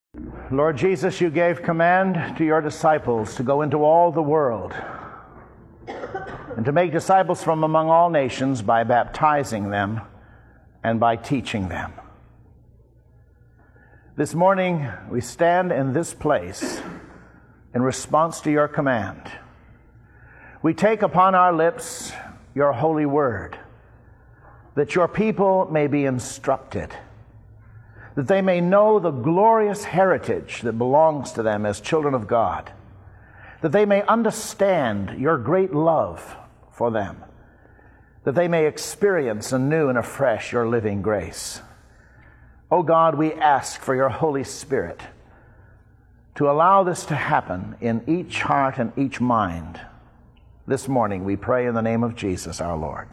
Lord Jesus, you gave command to your disciples to go into all the world and to make disciples from among all nations by baptizing them and by teaching them. This morning, we stand in this place in response to your command. We take upon our lips your holy word, that your people may be instructed, that they may know the glorious heritage that belongs to them as children of God, that they may understand your great love for them, that they may experience anew and afresh your living grace. O God, we ask for your Holy Spirit to allow this to happen in each heart and each mind. This morning we pray in the name of Jesus our Lord.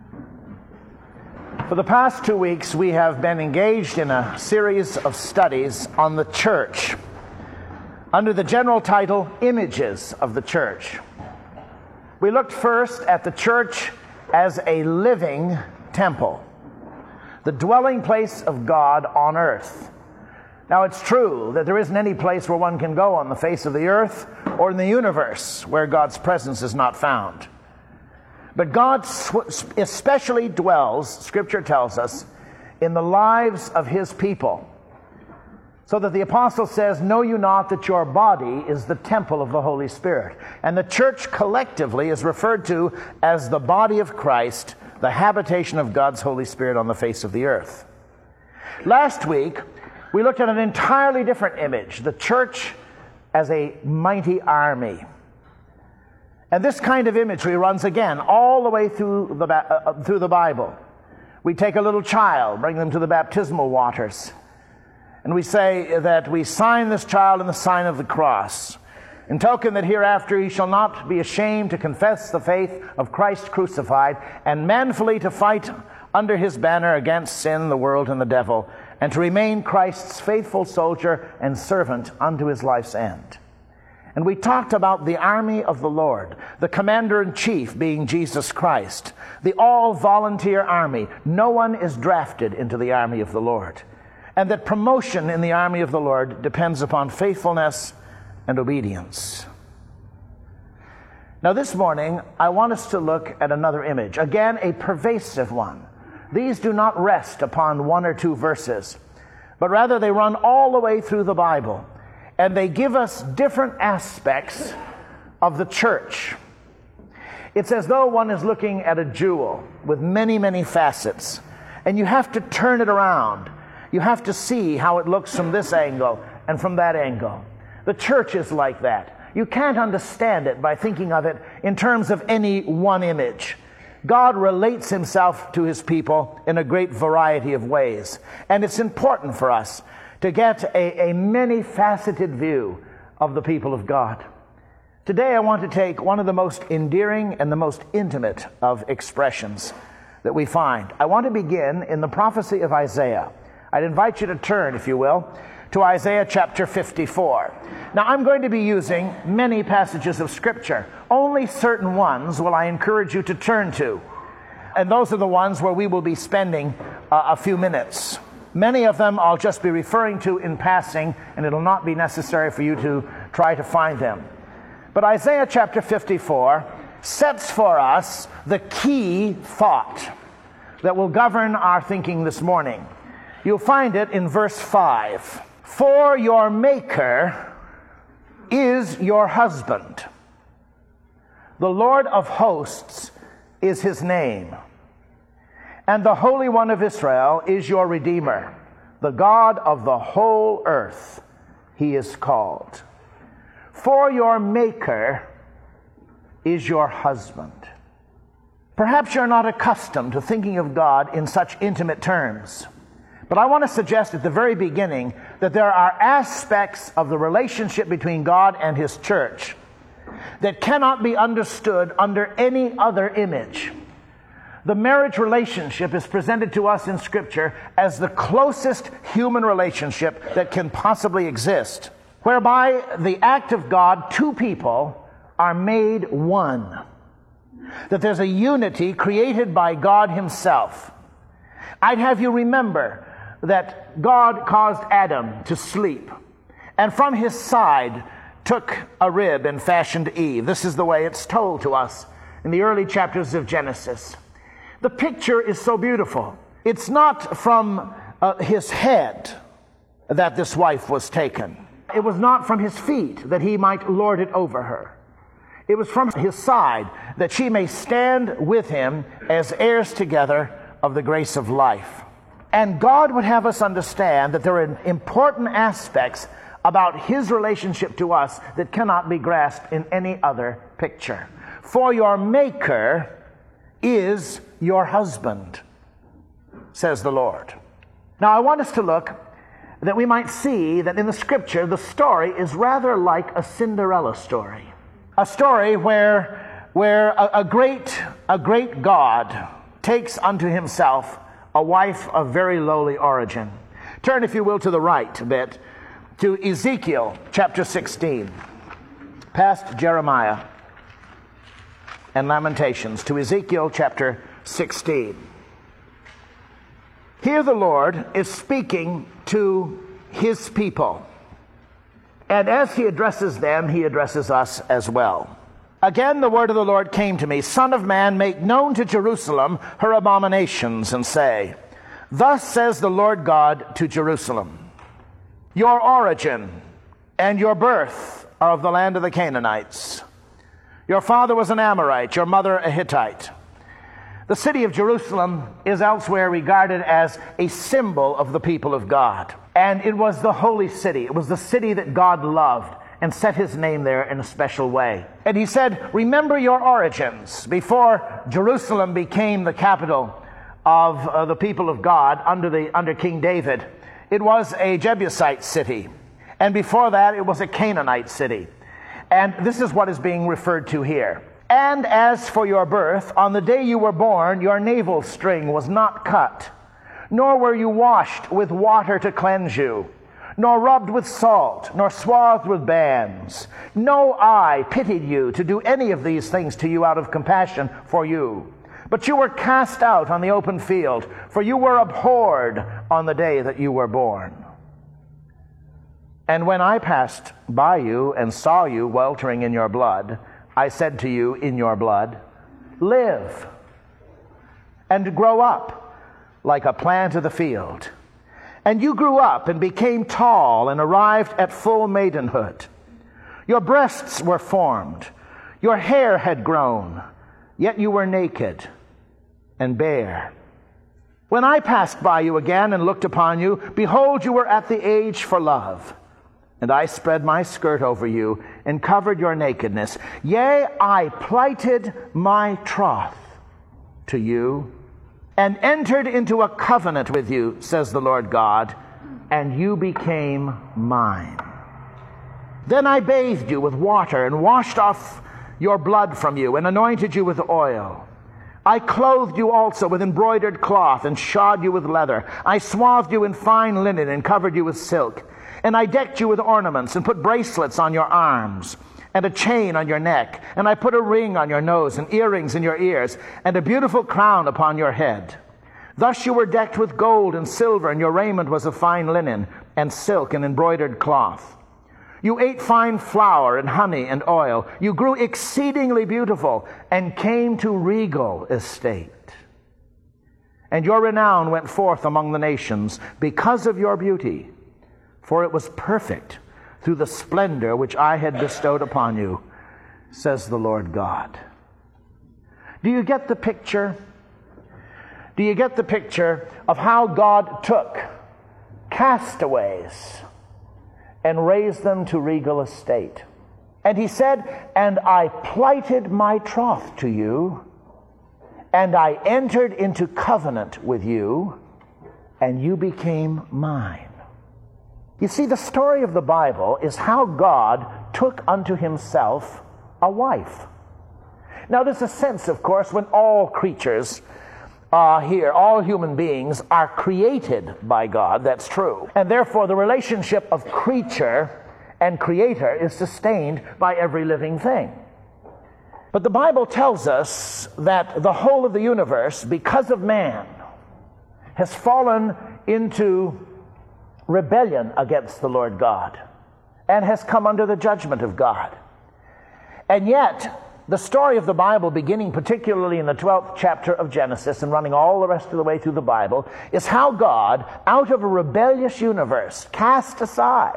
For the past 2 weeks we have been engaged in a series of studies on the church under the general title, Images of the Church. We looked first at the church as a living temple, the dwelling place of God on earth. Now, it's true that there isn't any place where one can go on the face of the earth or in the universe where God's presence is not found. But God especially dwells, Scripture tells us, in the lives of His people. So that the apostle says, "Know you not that your body is the temple of the Holy Spirit?" And the church collectively is referred to as the body of Christ, the habitation of God's Holy Spirit on the face of the earth. Last week, we looked at an entirely different image, the church as a mighty army. And this kind of imagery runs again all the way through the Bible. We take a little child, bring them to the baptismal waters, and we say that we sign this child in the sign of the cross, in token that hereafter he shall not be ashamed to confess the faith of Christ crucified, and manfully to fight under his banner against sin, the world, and the devil, and to remain Christ's faithful soldier and servant unto his life's end. And we talked about the army of the Lord, the commander-in-chief being Jesus Christ, the all-volunteer army. No one is drafted into the army of the Lord. And that promotion in the army of the Lord depends upon faithfulness and obedience. Now this morning, I want us to look at another image, again a pervasive one. These do not rest upon 1 or 2 verses, but rather they run all the way through the Bible, and they give us different aspects of the church. It's as though one is looking at a jewel with many, many facets, and you have to turn it around. You have to see how it looks from this angle and from that angle. The church is like that. You can't understand it by thinking of it in terms of any one image. God relates himself to his people in a great variety of ways. And it's important for us to get a many-faceted view of the people of God. Today I want to take one of the most endearing and the most intimate of expressions that we find. I want to begin in the prophecy of Isaiah. I'd invite you to turn, if you will, to Isaiah chapter 54. Now, I'm going to be using many passages of Scripture. Only certain ones will I encourage you to turn to. And those are the ones where we will be spending a few minutes. Many of them I'll just be referring to in passing, and it'll not be necessary for you to try to find them. But Isaiah chapter 54 sets for us the key thought that will govern our thinking this morning. You'll find it in verse 5. For your Maker is your husband. The Lord of hosts is his name. And the Holy One of Israel is your Redeemer. The God of the whole earth he is called. For your Maker is your husband. Perhaps you're not accustomed to thinking of God in such intimate terms. But I want to suggest at the very beginning that there are aspects of the relationship between God and his church that cannot be understood under any other image. The marriage relationship is presented to us in Scripture as the closest human relationship that can possibly exist, whereby the act of God, two people are made one. That there's a unity created by God himself. I'd have you remember that God caused Adam to sleep. and from his side took a rib and fashioned Eve. This is the way it's told to us in the early chapters of Genesis. The picture is so beautiful. It's not from his head that this wife was taken. It was not from his feet that he might lord it over her. It was from his side that she may stand with him as heirs together of the grace of life. And God would have us understand that there are important aspects about his relationship to us that cannot be grasped in any other picture. For your Maker is your husband, says the Lord. Now I want us to look that we might see that in the Scripture the story is rather like a Cinderella story. A story where a great God takes unto himself a wife of very lowly origin. Turn, if you will, to the right a bit, to Ezekiel chapter 16, past Jeremiah and Lamentations, to Ezekiel chapter 16. Here the Lord is speaking to his people. And as he addresses them, he addresses us as well. Again, the word of the Lord came to me, Son of man, make known to Jerusalem her abominations, and say, Thus says the Lord God to Jerusalem, Your origin and your birth are of the land of the Canaanites. Your father was an Amorite, your mother a Hittite. The city of Jerusalem is elsewhere regarded as a symbol of the people of God. And it was the holy city. It was the city that God loved and set his name there in a special way. And he said, remember your origins. Before Jerusalem became the capital of the people of God under King David, it was a Jebusite city. And before that, it was a Canaanite city. And this is what is being referred to here. And as for your birth, on the day you were born, your navel string was not cut, nor were you washed with water to cleanse you, nor rubbed with salt, nor swathed with bands. No eye pitied you to do any of these things to you out of compassion for you. But you were cast out on the open field, for you were abhorred on the day that you were born. And when I passed by you and saw you weltering in your blood, I said to you, in your blood, live and grow up like a plant of the field. And you grew up and became tall and arrived at full maidenhood. Your breasts were formed, your hair had grown, yet you were naked and bare. When I passed by you again and looked upon you, behold, you were at the age for love. And I spread my skirt over you and covered your nakedness. Yea, I plighted my troth to you and entered into a covenant with you, says the Lord God, and you became mine. Then I bathed you with water and washed off your blood from you and anointed you with oil. I clothed you also with embroidered cloth and shod you with leather. I swathed you in fine linen and covered you with silk. And I decked you with ornaments and put bracelets on your arms and a chain on your neck. And I put a ring on your nose and earrings in your ears and a beautiful crown upon your head. Thus you were decked with gold and silver, and your raiment was of fine linen and silk and embroidered cloth. You ate fine flour and honey and oil. You grew exceedingly beautiful and came to regal estate. And your renown went forth among the nations because of your beauty, for it was perfect through the splendor which I had bestowed upon you, says the Lord God. Do you get the picture? Do you get the picture of how God took castaways and raised them to regal estate? And he said, and I plighted my troth to you, and I entered into covenant with you, and you became mine. You see, the story of the Bible is how God took unto himself a wife. Now, there's a sense, of course, when all creatures here, all human beings are created by God. That's true. And therefore, the relationship of creature and creator is sustained by every living thing. But the Bible tells us that the whole of the universe, because of man, has fallen into rebellion against the Lord God. and has come under the judgment of God. And yet, the story of the Bible, beginning particularly in the 12th chapter of Genesis and running all the rest of the way through the Bible, is how God, out of a rebellious universe, cast aside,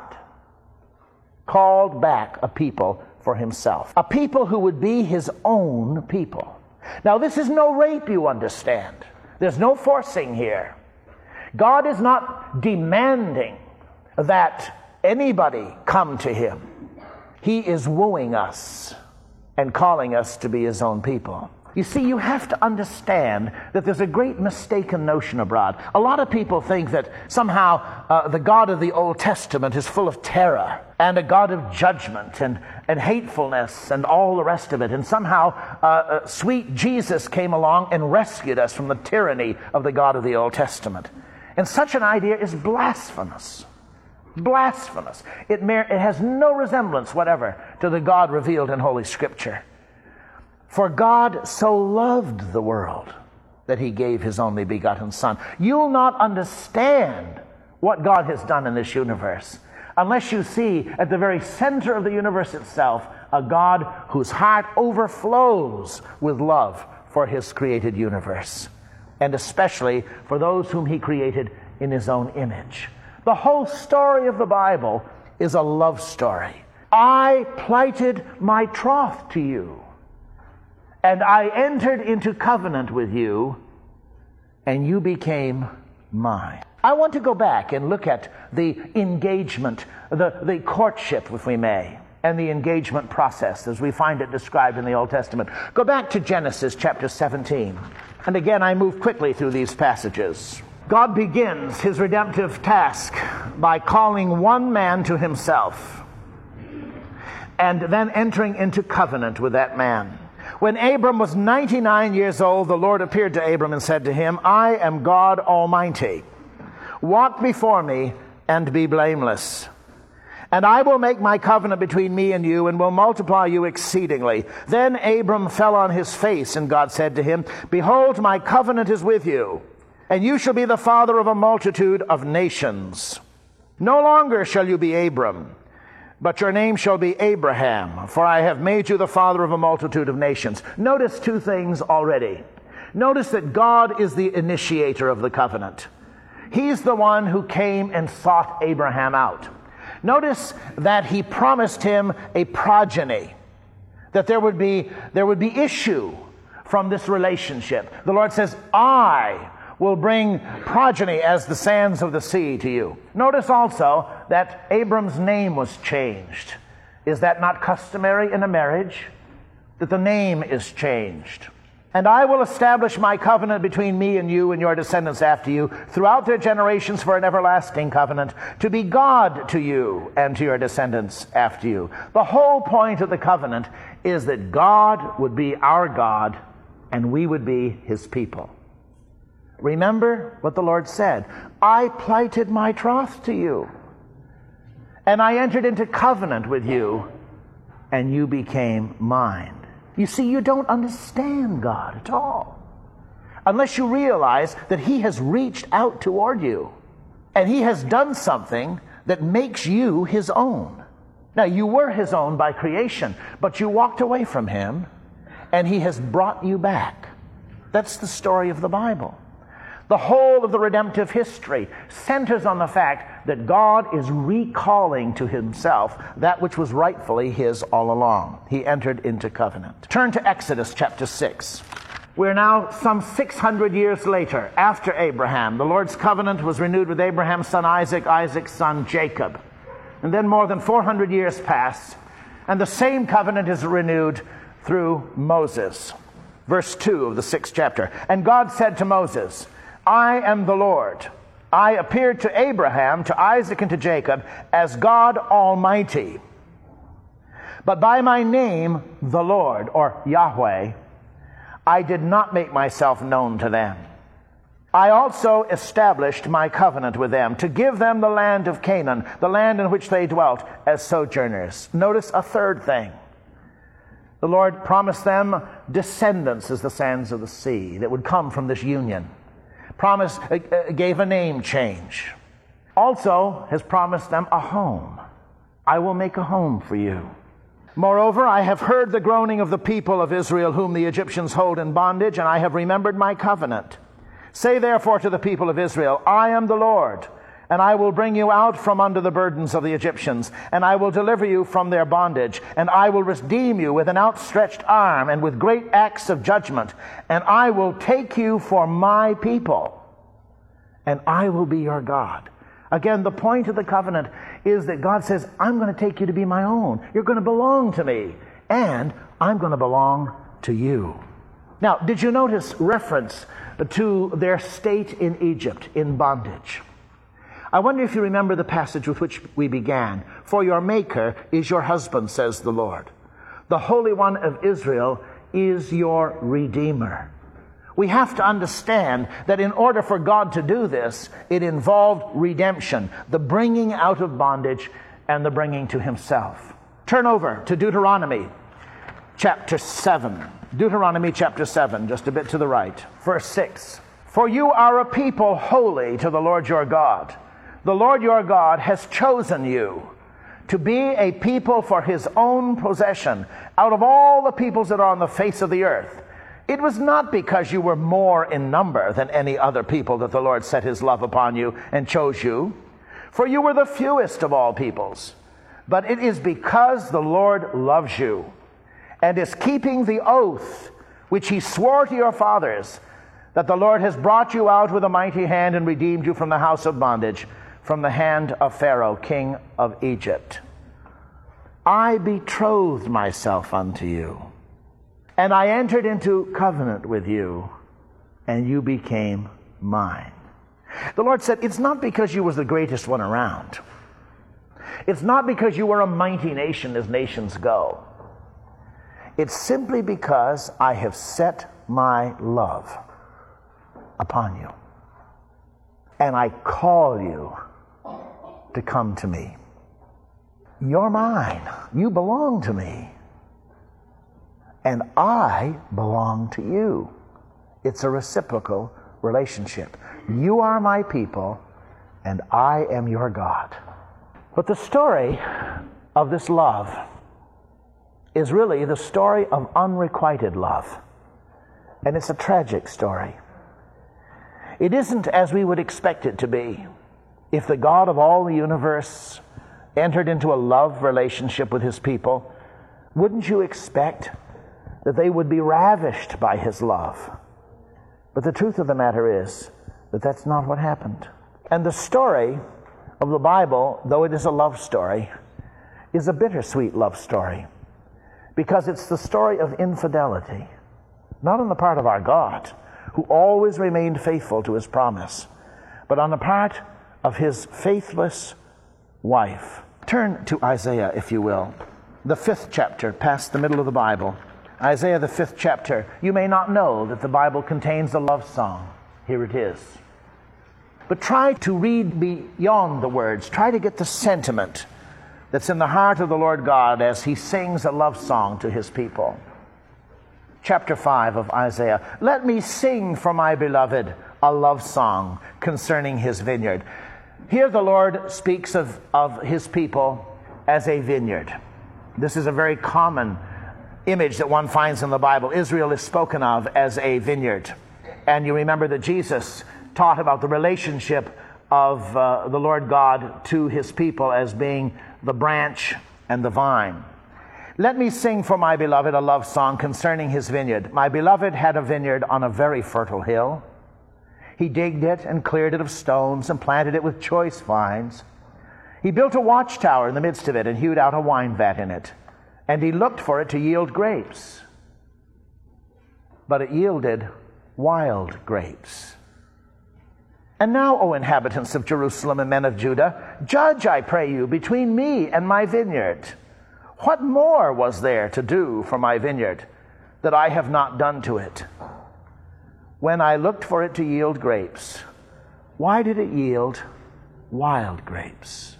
called back a people for himself. A people who would be his own people. Now, this is no rape, you understand. There's no forcing here. God is not demanding that anybody come to him. He is wooing us and calling us to be his own people. You see, you have to understand that there's a great mistaken notion abroad. A lot of people think that somehow the God of the Old Testament is full of terror and a God of judgment and hatefulness and all the rest of it. And somehow sweet Jesus came along and rescued us from the tyranny of the God of the Old Testament. And such an idea is blasphemous. Blasphemous. It has no resemblance whatever to the God revealed in Holy Scripture. For God so loved the world that he gave his only begotten Son. You'll not understand what God has done in this universe unless you see at the very center of the universe itself a God whose heart overflows with love for his created universe, and especially for those whom he created in his own image. The whole story of the Bible is a love story. I plighted my troth to you, and I entered into covenant with you, and you became mine. I want to go back and look at the engagement, the courtship, if we may, and the engagement process as we find it described in the Old Testament. Go back to Genesis chapter 17. And again, I move quickly through these passages. God begins his redemptive task by calling one man to himself and then entering into covenant with that man. When Abram was 99 years old, the Lord appeared to Abram and said to him, I am God Almighty. Walk before me and be blameless. And I will make my covenant between me and you and will multiply you exceedingly. Then Abram fell on his face, and God said to him, Behold, my covenant is with you, and you shall be the father of a multitude of nations. No longer shall you be Abram, but your name shall be Abraham, for I have made you the father of a multitude of nations. Notice two things already. Notice that God is the initiator of the covenant. He's the one who came and sought Abraham out. Notice that he promised him a progeny, that there would be issue from this relationship. The Lord says, I will bring progeny as the sands of the sea to you. Notice also that Abram's name was changed. Is that not customary in a marriage? That the name is changed. And I will establish my covenant between me and you and your descendants after you throughout their generations for an everlasting covenant, to be God to you and to your descendants after you. The whole point of the covenant is that God would be our God and we would be his people. Remember what the Lord said. I plighted my troth to you, and I entered into covenant with you, and you became mine. You see, you don't understand God at all unless you realize that he has reached out toward you, and he has done something that makes you his own. Now, you were his own by creation, but you walked away from him, and he has brought you back. That's the story of the Bible. The whole of the redemptive history centers on the fact that God is recalling to himself that which was rightfully his all along. He entered into covenant. Turn to Exodus chapter 6. We're now some 600 years later, after Abraham. The Lord's covenant was renewed with Abraham's son Isaac, Isaac's son Jacob. And then more than 400 years pass, and the same covenant is renewed through Moses. Verse 2 of the 6th chapter. And God said to Moses, I am the Lord. I appeared to Abraham, to Isaac, and to Jacob as God Almighty. But by my name, the Lord, or Yahweh, I did not make myself known to them. I also established my covenant with them to give them the land of Canaan, the land in which they dwelt as sojourners. Notice a third thing. The Lord promised them descendants as the sands of the sea that would come from this union. Gave a name change. Also has promised them a home. I will make a home for you. Moreover, I have heard the groaning of the people of Israel, whom the Egyptians hold in bondage, and I have remembered my covenant. Say therefore to the people of Israel, I am the Lord, and I will bring you out from under the burdens of the Egyptians, and I will deliver you from their bondage, and I will redeem you with an outstretched arm and with great acts of judgment, and I will take you for my people, and I will be your God. Again, the point of the covenant is that God says, I'm going to take you to be my own. You're going to belong to me, and I'm going to belong to you. Now, did you notice reference to their state in Egypt, in bondage? I wonder if you remember the passage with which we began. For your Maker is your husband, says the Lord. The Holy One of Israel is your Redeemer. We have to understand that in order for God to do this, it involved redemption, the bringing out of bondage and the bringing to himself. Turn over to Deuteronomy chapter 7. Deuteronomy chapter 7, just a bit to the right. Verse 6. For you are a people holy to the Lord your God. The Lord your God has chosen you to be a people for his own possession out of all the peoples that are on the face of the earth. It was not because you were more in number than any other people that the Lord set his love upon you and chose you, for you were the fewest of all peoples. But it is because the Lord loves you and is keeping the oath which he swore to your fathers, that the Lord has brought you out with a mighty hand and redeemed you from the house of bondage, from the hand of Pharaoh, king of Egypt. I betrothed myself unto you, and I entered into covenant with you, and you became mine. The Lord said, it's not because you was the greatest one around. It's not because you were a mighty nation as nations go. It's simply because I have set my love upon you. And I call you to come to me. You're mine. You belong to me. And I belong to you. It's a reciprocal relationship. You are my people, and I am your God. But the story of this love is really the story of unrequited love. And it's a tragic story. It isn't as we would expect it to be. If the God of all the universe entered into a love relationship with his people, wouldn't you expect that they would be ravished by his love? But the truth of the matter is that that's not what happened. And the story of the Bible, though it is a love story, is a bittersweet love story, because it's the story of infidelity, not on the part of our God, who always remained faithful to his promise, but on the part of his faithless wife. Turn to Isaiah, if you will, the 5th chapter, past the middle of the Bible. Isaiah, the 5th chapter. You may not know that the Bible contains a love song. Here it is. But try to read beyond the words. Try to get the sentiment that's in the heart of the Lord God as he sings a love song to his people. Chapter 5 of Isaiah. Let me sing for my beloved a love song concerning his vineyard. Here the Lord speaks of his people as a vineyard. This is a very common image that one finds in the Bible. Israel is spoken of as a vineyard. And you remember that Jesus taught about the relationship of the Lord God to his people as being the branch and the vine. Let me sing for my beloved a love song concerning his vineyard. My beloved had a vineyard on a very fertile hill. He digged it and cleared it of stones and planted it with choice vines. He built a watchtower in the midst of it and hewed out a wine vat in it. And he looked for it to yield grapes. But it yielded wild grapes. And now, O inhabitants of Jerusalem and men of Judah, judge, I pray you, between me and my vineyard. What more was there to do for my vineyard that I have not done to it? When I looked for it to yield grapes, why did it yield wild grapes?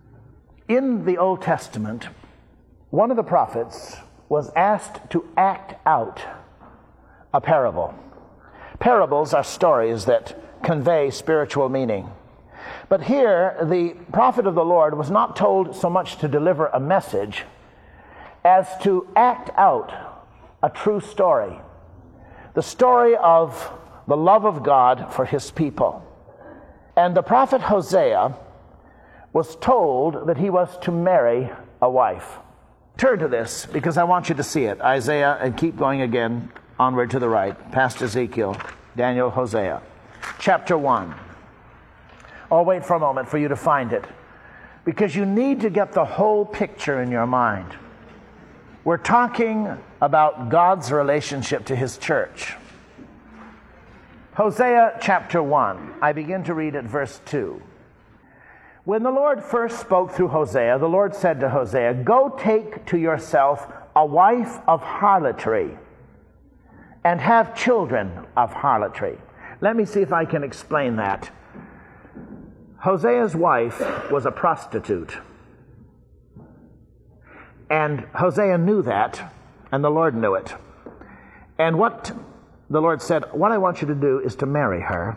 In the Old Testament, one of the prophets was asked to act out a parable. Parables are stories that convey spiritual meaning. But here, the prophet of the Lord was not told so much to deliver a message as to act out a true story. The story of the love of God for his people. And the prophet Hosea was told that he was to marry a wife. Turn to this because I want you to see it. Isaiah, and keep going again, onward to the right, past Ezekiel, Daniel, Hosea. Chapter 1. I'll wait for a moment for you to find it, because you need to get the whole picture in your mind. We're talking about God's relationship to his church. Hosea chapter 1. I begin to read at verse 2. When the Lord first spoke through Hosea, the Lord said to Hosea, "Go take to yourself a wife of harlotry, and have children of harlotry." Let me see if I can explain that. Hosea's wife was a prostitute. And Hosea knew that, and the Lord knew it. And what the Lord said, what I want you to do is to marry her.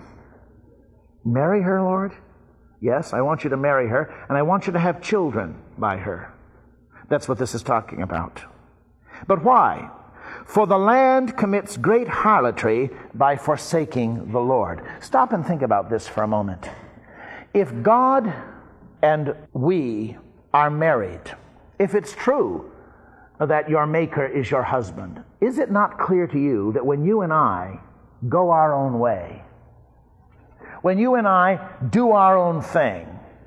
Marry her, Lord? Yes, I want you to marry her, and I want you to have children by her. That's what this is talking about. But why? For the land commits great harlotry by forsaking the Lord. Stop and think about this for a moment. If God and we are married, if it's true that your Maker is your husband, is it not clear to you that when you and I go our own way, when you and I do our own thing,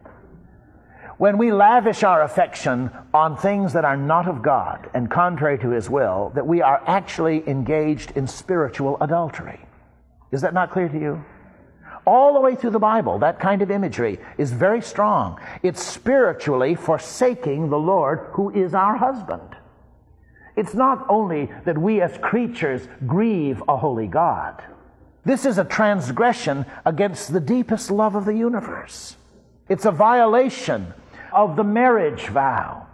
when we lavish our affection on things that are not of God and contrary to his will, that we are actually engaged in spiritual adultery? Is that not clear to you? All the way through the Bible, that kind of imagery is very strong. It's spiritually forsaking the Lord who is our husband. It's not only that we as creatures grieve a holy God. This is a transgression against the deepest love of the universe. It's a violation of the marriage vow.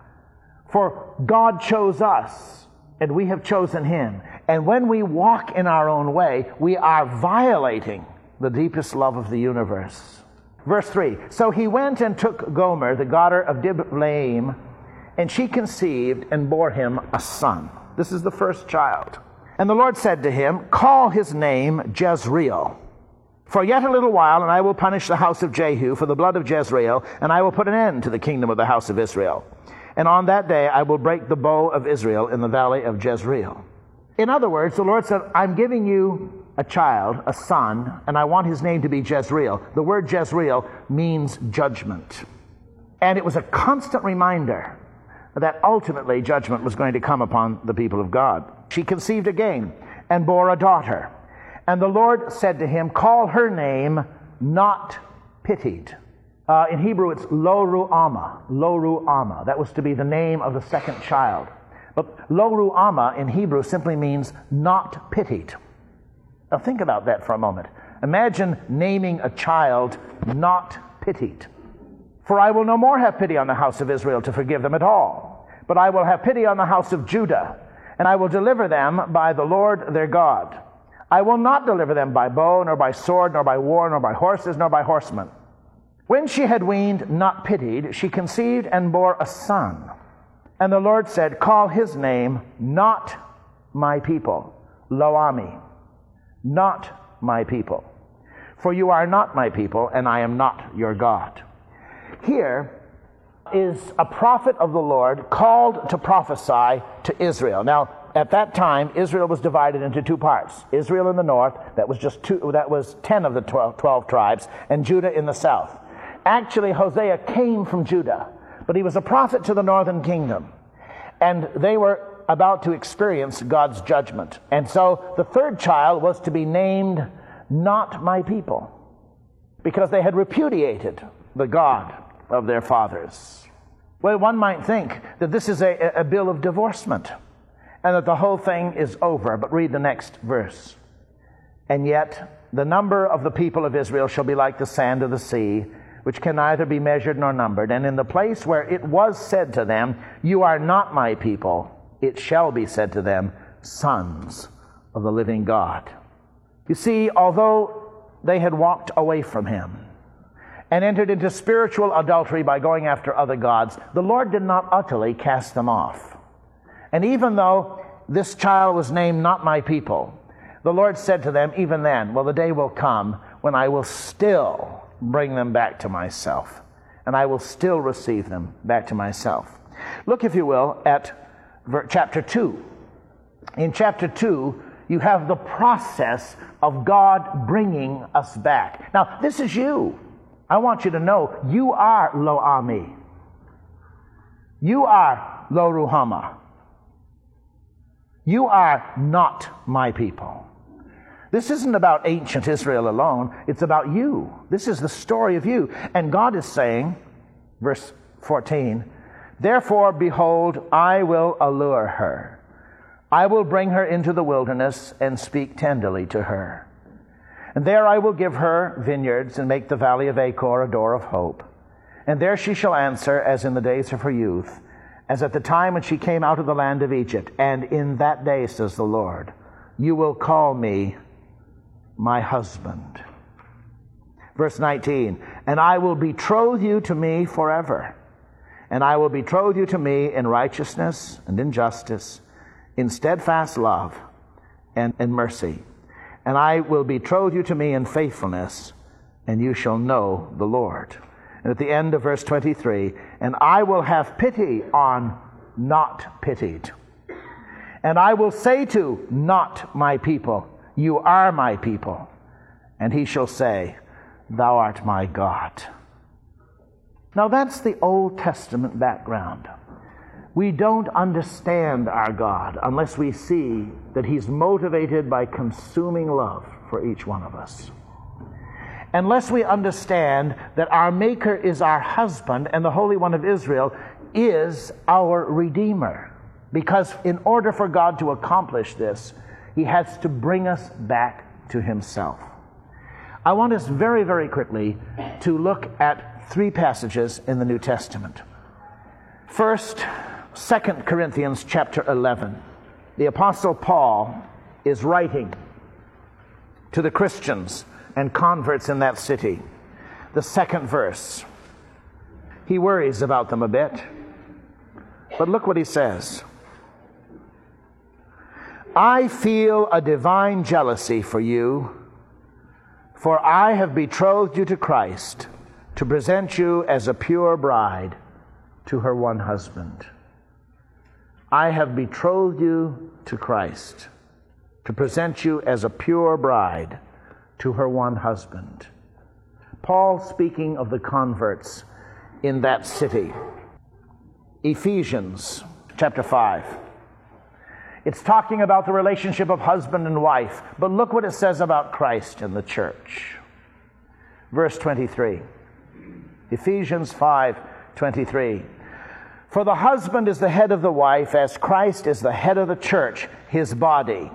For God chose us, and we have chosen him. And when we walk in our own way, we are violating the deepest love of the universe. Verse 3, so he went and took Gomer, the daughter of Diblaim, and she conceived and bore him a son. This is the first child. And the Lord said to him, call his name Jezreel. For yet a little while, and I will punish the house of Jehu for the blood of Jezreel, and I will put an end to the kingdom of the house of Israel. And on that day I will break the bow of Israel in the valley of Jezreel. In other words, the Lord said, I'm giving you a child, a son, and I want his name to be Jezreel. The word Jezreel means judgment. And it was a constant reminder that ultimately judgment was going to come upon the people of God. She conceived again and bore a daughter. And the Lord said to him, call her name Not Pitied. In Hebrew it's Lo Ru'ama. Lo Ru'ama. That was to be the name of the second child. But Lo Ru'ama in Hebrew simply means not pitied. Now think about that for a moment. Imagine naming a child Not Pitied. For I will no more have pity on the house of Israel to forgive them at all, but I will have pity on the house of Judah, and I will deliver them by the Lord their God. I will not deliver them by bow, nor by sword, nor by war, nor by horses, nor by horsemen. When she had weaned Not Pitied, she conceived and bore a son. And the Lord said, call his name Not My People, Lo-Ami. Not my people. For you are not my people, and I am not your God. Here is a prophet of the Lord called to prophesy to Israel. Now, at that time, Israel was divided into two parts. Israel in the north, that was 10 of the 12 tribes, and Judah in the south. Actually, Hosea came from Judah, but he was a prophet to the northern kingdom. And they were about to experience God's judgment. And so the third child was to be named Not My People, because they had repudiated the God of their fathers. Well, one might think that this is a bill of divorcement and that the whole thing is over. But read the next verse. And yet the number of the people of Israel shall be like the sand of the sea, which can neither be measured nor numbered. And in the place where it was said to them, you are not my people, it shall be said to them, sons of the living God. You see, although they had walked away from him, and entered into spiritual adultery by going after other gods, the Lord did not utterly cast them off. And even though this child was named not my people, the Lord said to them even then, well, the day will come when I will still bring them back to myself, and I will still receive them back to myself. Look, if you will, at chapter 2. In chapter 2, you have the process of God bringing us back. Now, this is you. I want you to know you are Lo Ami. You are Lo Ruhamah. You are not my people. This isn't about ancient Israel alone. It's about you. This is the story of you. And God is saying, verse 14, therefore, behold, I will allure her. I will bring her into the wilderness and speak tenderly to her. And there I will give her vineyards and make the valley of Achor a door of hope. And there she shall answer as in the days of her youth, as at the time when she came out of the land of Egypt. And in that day, says the Lord, you will call me my husband. Verse 19, and I will betroth you to me forever. And I will betroth you to me in righteousness and in justice, in steadfast love and in mercy. And I will betroth you to me in faithfulness, and you shall know the Lord. And at the end of verse 23, and I will have pity on not pitied. And I will say to not my people, you are my people. And he shall say, thou art my God. Now that's the Old Testament background. We don't understand our God unless we see that he's motivated by consuming love for each one of us. Unless we understand that our Maker is our husband and the Holy One of Israel is our Redeemer. Because in order for God to accomplish this, he has to bring us back to himself. I want us very, very quickly to look at 3 passages in the New Testament. First, 2 Corinthians chapter 11. The Apostle Paul is writing to the Christians and converts in that city. The 2nd verse. He worries about them a bit. But look what he says. I feel a divine jealousy for you, for I have betrothed you to Christ, to present you as a pure bride to her one husband. I have betrothed you to Christ, to present you as a pure bride to her one husband. Paul speaking of the converts in that city. Ephesians chapter 5. It's talking about the relationship of husband and wife, but look what it says about Christ and the church. Verse 23. Ephesians 5:23. For the husband is the head of the wife, as Christ is the head of the church, his body,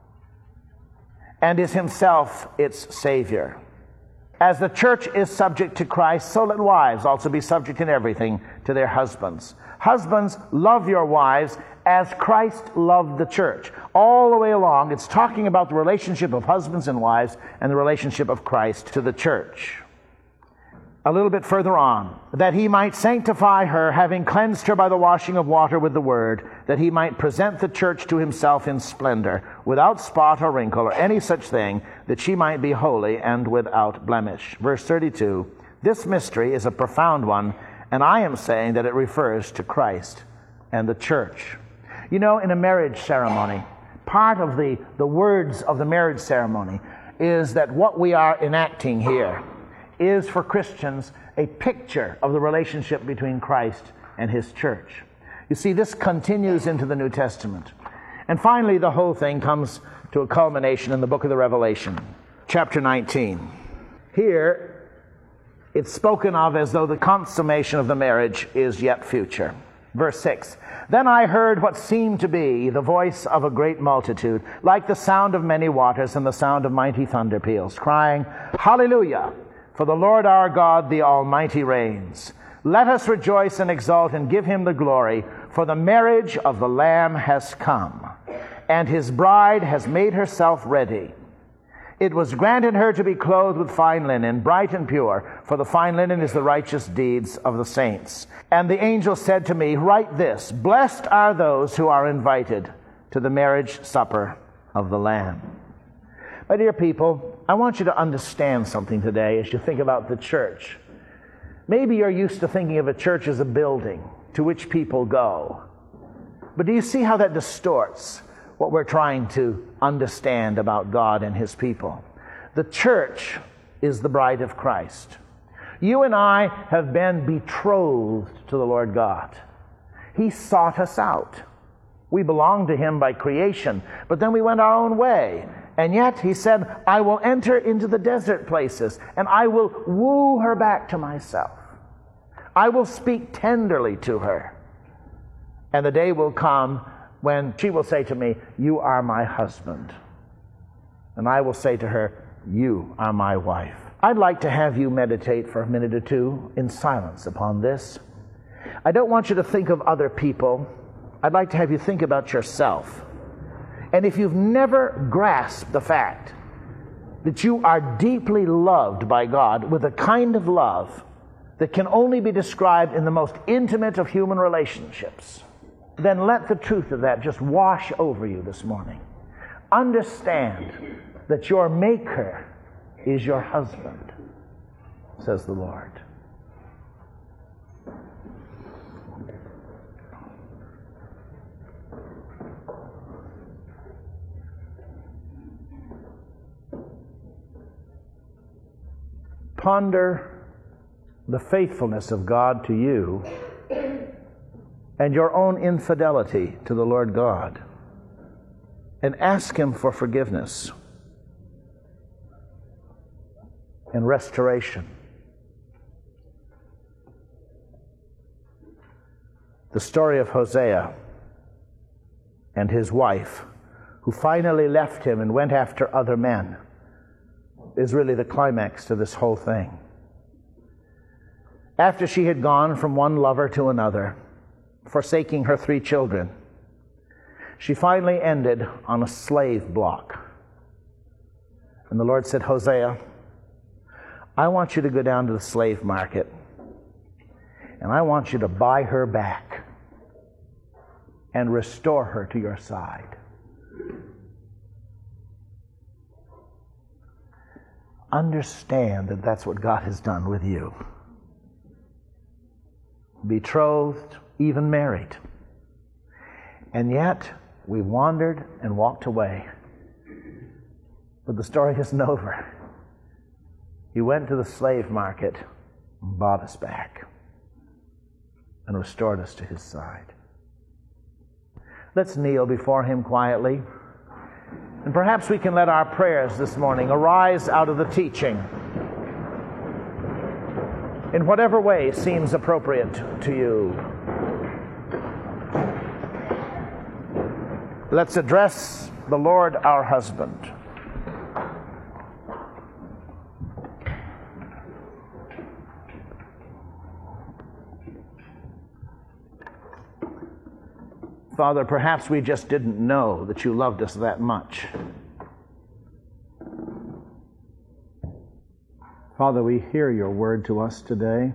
and is himself its Savior. As the church is subject to Christ, so let wives also be subject in everything to their husbands. Husbands, love your wives as Christ loved the church. All the way along, it's talking about the relationship of husbands and wives and the relationship of Christ to the church. A little bit further on, that he might sanctify her, having cleansed her by the washing of water with the word, that he might present the church to himself in splendor, without spot or wrinkle or any such thing, that she might be holy and without blemish. Verse 32, this mystery is a profound one, and I am saying that it refers to Christ and the church. You know, in a marriage ceremony, part of the words of the marriage ceremony is that what we are enacting here is for Christians a picture of the relationship between Christ and his church. You see, this continues into the New Testament. And finally, the whole thing comes to a culmination in the book of the Revelation, chapter 19. Here, it's spoken of as though the consummation of the marriage is yet future. Verse 6, then I heard what seemed to be the voice of a great multitude, like the sound of many waters and the sound of mighty thunder peals, crying, Hallelujah! For the Lord our God, the Almighty, reigns. Let us rejoice and exult and give him the glory, for the marriage of the Lamb has come, and his bride has made herself ready. It was granted her to be clothed with fine linen, bright and pure, for the fine linen is the righteous deeds of the saints. And the angel said to me, write this, blessed are those who are invited to the marriage supper of the Lamb. My dear people, I want you to understand something today as you think about the church. Maybe you're used to thinking of a church as a building to which people go. But do you see how that distorts what we're trying to understand about God and His people? The church is the bride of Christ. You and I have been betrothed to the Lord God. He sought us out. We belong to Him by creation, but then we went our own way. And yet He said, I will enter into the desert places, and I will woo her back to myself. I will speak tenderly to her. And the day will come when she will say to me, you are my husband. And I will say to her, you are my wife. I'd like to have you meditate for a minute or two in silence upon this. I don't want you to think of other people. I'd like to have you think about yourself. And if you've never grasped the fact that you are deeply loved by God with a kind of love that can only be described in the most intimate of human relationships, then let the truth of that just wash over you this morning. Understand that your Maker is your husband, says the Lord. Ponder the faithfulness of God to you and your own infidelity to the Lord God, and ask Him for forgiveness and restoration. The story of Hosea and his wife, who finally left him and went after other men, is really the climax to this whole thing. After she had gone from one lover to another, forsaking her 3 children, she finally ended on a slave block. And the Lord said, Hosea, I want you to go down to the slave market, and I want you to buy her back and restore her to your side. Understand that that's what God has done with you. Betrothed, even married. And yet, we wandered and walked away. But the story isn't over. He went to the slave market and bought us back and restored us to His side. Let's kneel before Him quietly. And perhaps we can let our prayers this morning arise out of the teaching in whatever way seems appropriate to you. Let's address the Lord our husband. Father, perhaps we just didn't know that you loved us that much. Father, we hear your word to us today.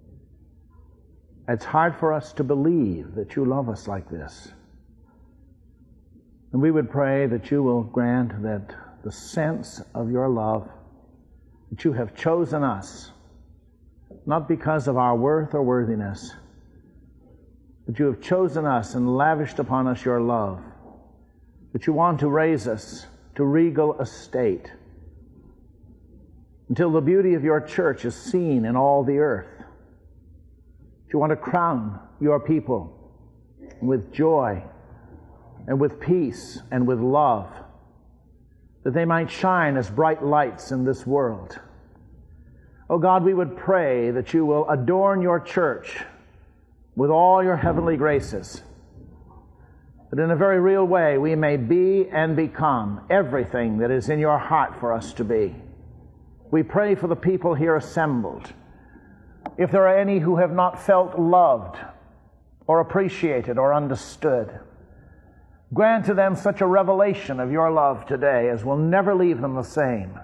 It's hard for us to believe that you love us like this. And we would pray that you will grant that the sense of your love, that you have chosen us, not because of our worth or worthiness, that you have chosen us and lavished upon us your love, that you want to raise us to regal estate until the beauty of your church is seen in all the earth. That you want to crown your people with joy and with peace and with love, that they might shine as bright lights in this world. Oh God, we would pray that you will adorn your church with all your heavenly graces, that in a very real way we may be and become everything that is in your heart for us to be. We pray for the people here assembled. If there are any who have not felt loved or appreciated or understood, Grant to them such a revelation of your love today as will never leave them the same.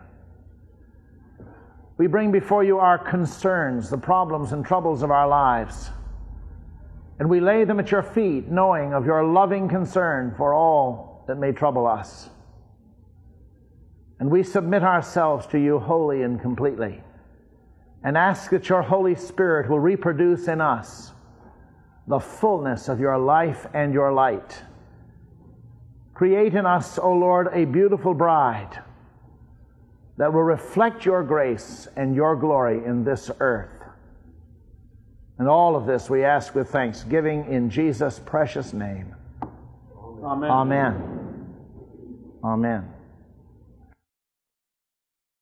We bring before you our concerns, the problems and troubles of our lives, and we lay them at your feet, knowing of your loving concern for all that may trouble us. And we submit ourselves to you wholly and completely, and ask that your Holy Spirit will reproduce in us the fullness of your life and your light. Create in us, O Lord, a beautiful bride that will reflect your grace and your glory in this earth. And all of this we ask with thanksgiving in Jesus' precious name. Amen. Amen. Amen.